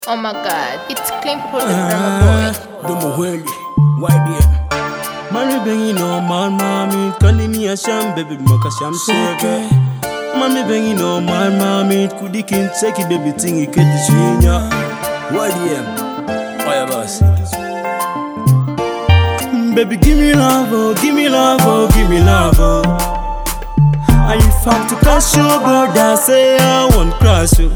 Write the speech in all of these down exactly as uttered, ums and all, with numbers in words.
Oh my god, it's Clean Pro the Drama Boy. Domo Wendy, Y D M. Mami bengi no man mami, kanini asham baby makasham sege. Mami bengi no man mami, kudi kin cheki baby tingi kedi shinya. Y D M, oya boss. Baby give me love, oh, give me love, oh, give me love, oh. I found to crush your brother, say I won't crush you.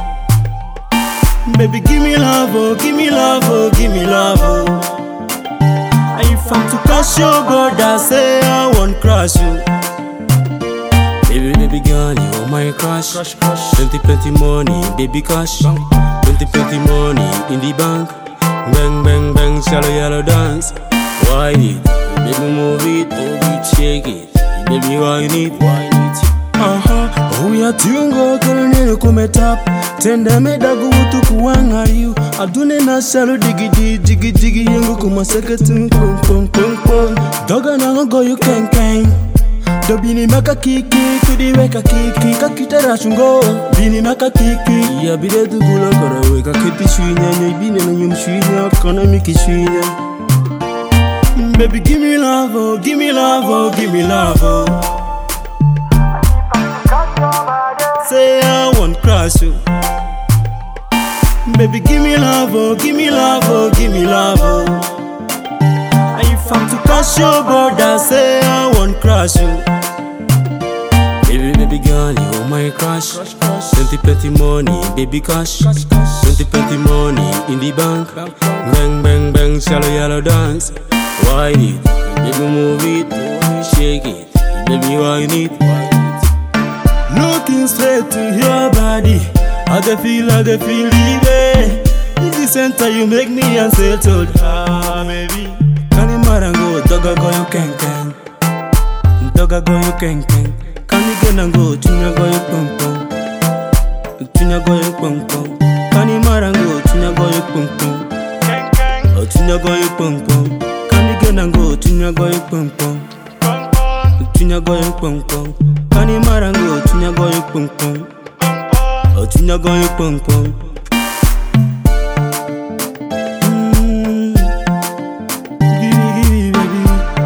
Baby, give me love, oh, give me love, oh, give me love, oh. I found to crush your brother, say I won't crush you. Baby, baby girl, you are my crush. Crush, crush. Plenty, plenty money, baby cash. Plenty, plenty money in the bank. Bang, bang, bang, shallow yellow dance. Why it? Baby, move it, move it, shake it. Baby, why it? Why it? Uh-huh. Oh, we are tungo, kolonelo kumetap. Tenda medagu utuku wangariu. Adune na shalo digi digi digi digi yengu kumaseke tum pum pum pum pum. Doga na go you ken ken. Do bini maka kiki kudi weka kiki kakitera shungo. Bini maka kiki ya bide dugula kara weka kiti shuinya nyo bini na nyum shuinya kana miki shuinya. Baby give me love, oh, give me love, oh, give me love, oh. Say I won't crush you. Baby, give me love, oh, give me love, oh, give me love, oh. I found to crush your brother, say I won't crush you. Baby, baby girl, you are my crush. Plenty, plenty money, baby cash. Plenty, plenty money in the bank. Bang, bang, bang, shallow yellow dance. Why it? Baby, move it, shake it. Baby, why it? Looking straight to your body, I dey feel, I dey feel it. In the center you make me unsettled. Ah, baby. Kani marango, doga go you ken ken. Doga go you ken ken. Kani genango, tunya go you pum pum. Tunya go you pum pum. Kani marango, tunya go you pum pum. Ken ken. Oh, tunya go you pum pum. Kani genango, tunya go you pum pum. Tunya go you pum pum. Kani marango, tunya go you pum pum. Oh, tunya go you pum pum. Mm. Give me, give me, baby.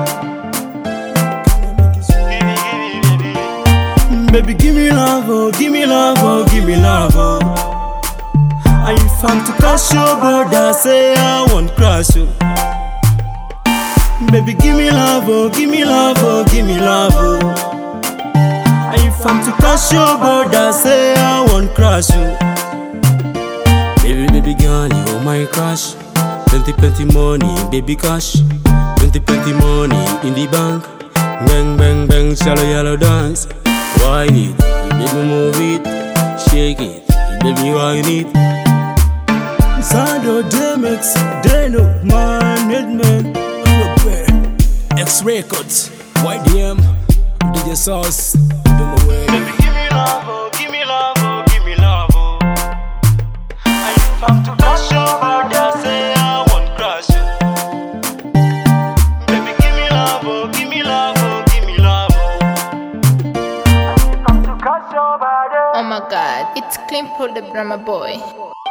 Baby, give me love, oh, give me love, oh, give me love, oh. I found to crush your brother, say I won't crush you. Baby, give me love, oh, give me love, oh, give me love, oh. I found to crush your brother, say I won't crush you. Baby, baby girl, you are my crush. Plenty, plenty money, baby cash. Plenty, plenty money in the bank. Bang, bang, bang, shallow yellow dance. Why it? Baby, move it, shake it. Baby, why it? Sando Demix, Deno, man, Redman. X Records, Y D M, D J Sauce. Baby, give me love, oh, give me love, oh, give me love, oh. I have to crush your brother, say I won't crush you. Baby, give me love, oh, give me love, oh, give me love, oh. I have to crush your brother. Oh my god, it's Clean Pro the Drama Boy.